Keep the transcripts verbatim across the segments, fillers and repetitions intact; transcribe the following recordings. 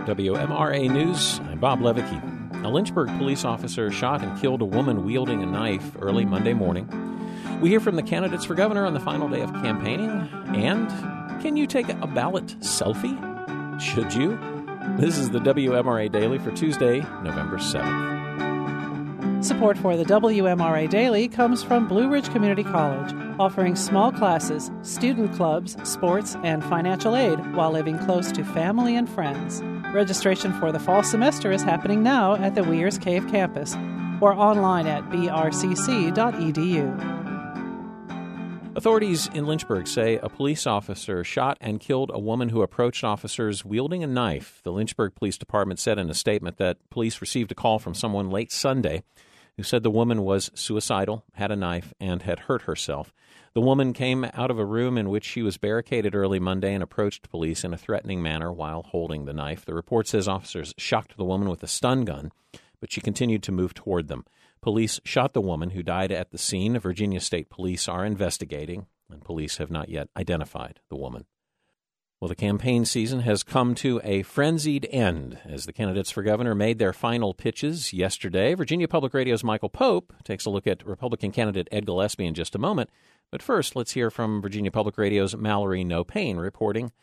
W M R A News. I'm Bob Levicki. A Lynchburg police officer shot and killed a woman wielding a knife early Monday morning. We hear from the candidates for governor on the final day of campaigning. And can you take a ballot selfie? Should you? This is the W M R A Daily for Tuesday, November seventh. Support for the W M R A Daily comes from Blue Ridge Community College, offering small classes, student clubs, sports, and financial aid while living close to family and friends. Registration for the fall semester is happening now at the Weirs Cave campus or online at b r c c dot e d u. Authorities in Lynchburg say a police officer shot and killed a woman who approached officers wielding a knife. The Lynchburg Police Department said in a statement that police received a call from someone late Sunday who said the woman was suicidal, had a knife, and had hurt herself. The woman came out of a room in which she was barricaded early Monday and approached police in a threatening manner while holding the knife. The report says officers shocked the woman with a stun gun, but she continued to move toward them. Police shot the woman, who died at the scene. Virginia State Police are investigating, and police have not yet identified the woman. Well, the campaign season has come to a frenzied end as the candidates for governor made their final pitches yesterday. Virginia Public Radio's Michael Pope takes a look at Republican candidate Ed Gillespie in just a moment. But first, let's hear from Virginia Public Radio's Mallory No-Pain reporting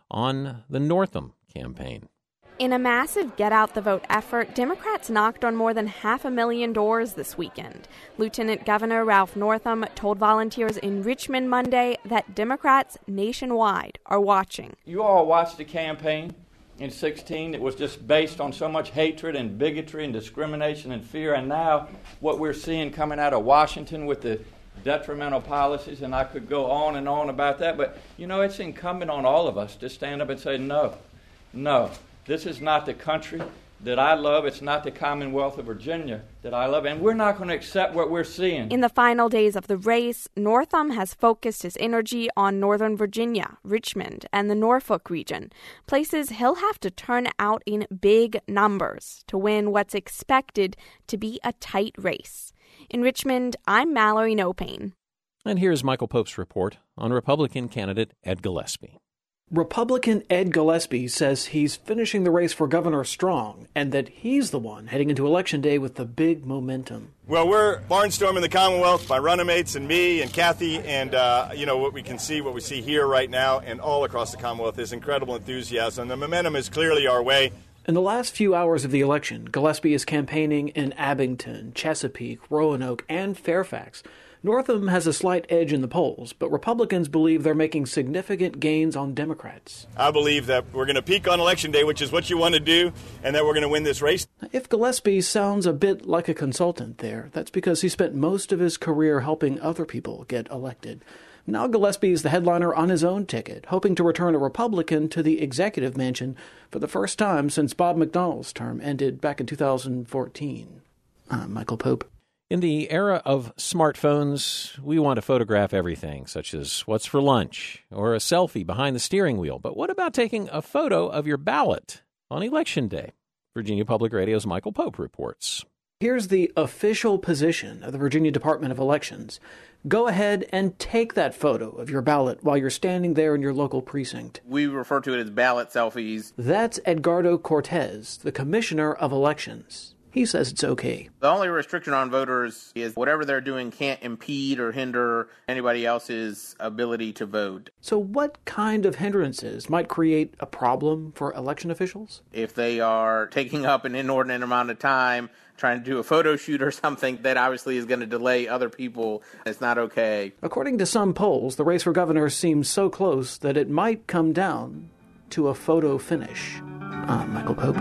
on the Northam campaign. In a massive get-out-the-vote effort, Democrats knocked on more than half a million doors this weekend. Lieutenant Governor Ralph Northam told volunteers in Richmond Monday that Democrats nationwide are watching. You all watched the campaign in sixteen. It was just based on so much hatred and bigotry and discrimination and fear. And now what we're seeing coming out of Washington with the detrimental policies, and I could go on and on about that. But, you know, it's incumbent on all of us to stand up and say, no, no. This is not the country that I love. It's not the Commonwealth of Virginia that I love. And we're not going to accept what we're seeing. In the final days of the race, Northam has focused his energy on Northern Virginia, Richmond, and the Norfolk region, places he'll have to turn out in big numbers to win what's expected to be a tight race. In Richmond, I'm Mallory No-Pain. And here's Michael Pope's report on Republican candidate Ed Gillespie. Republican Ed Gillespie says he's finishing the race for governor strong and that he's the one heading into Election Day with the big momentum. Well, we're barnstorming the Commonwealth, my running-mates and me and Kathy, and, uh, you know, what we can see, what we see here right now and all across the Commonwealth is incredible enthusiasm. The momentum is clearly our way. In the last few hours of the election, Gillespie is campaigning in Abington, Chesapeake, Roanoke, and Fairfax. Northam has a slight edge in the polls, but Republicans believe they're making significant gains on Democrats. I believe that we're going to peak on Election Day, which is what you want to do, and that we're going to win this race. If Gillespie sounds a bit like a consultant there, that's because he spent most of his career helping other people get elected. Now Gillespie is the headliner on his own ticket, hoping to return a Republican to the executive mansion for the first time since Bob McDonnell's term ended back in two thousand fourteen. I'm Michael Pope. In the era of smartphones, we want to photograph everything, such as what's for lunch or a selfie behind the steering wheel. But what about taking a photo of your ballot on Election Day? Virginia Public Radio's Michael Pope reports. Here's the official position of the Virginia Department of Elections. Go ahead and take that photo of your ballot while you're standing there in your local precinct. We refer to it as ballot selfies. That's Edgardo Cortez, the Commissioner of Elections. He says it's okay. The only restriction on voters is whatever they're doing can't impede or hinder anybody else's ability to vote. So what kind of hindrances might create a problem for election officials? If they are taking up an inordinate amount of time trying to do a photo shoot or something, that obviously is going to delay other people. It's not okay. According to some polls, the race for governor seems so close that it might come down to a photo finish. I'm Michael Pope.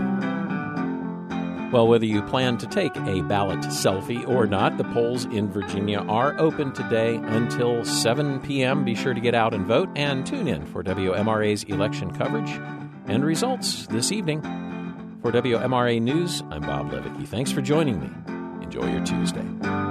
Well, whether you plan to take a ballot selfie or not, the polls in Virginia are open today until seven p.m. Be sure to get out and vote and tune in for W M R A's election coverage and results this evening. For W M R A News, I'm Bob Levicki. Thanks for joining me. Enjoy your Tuesday.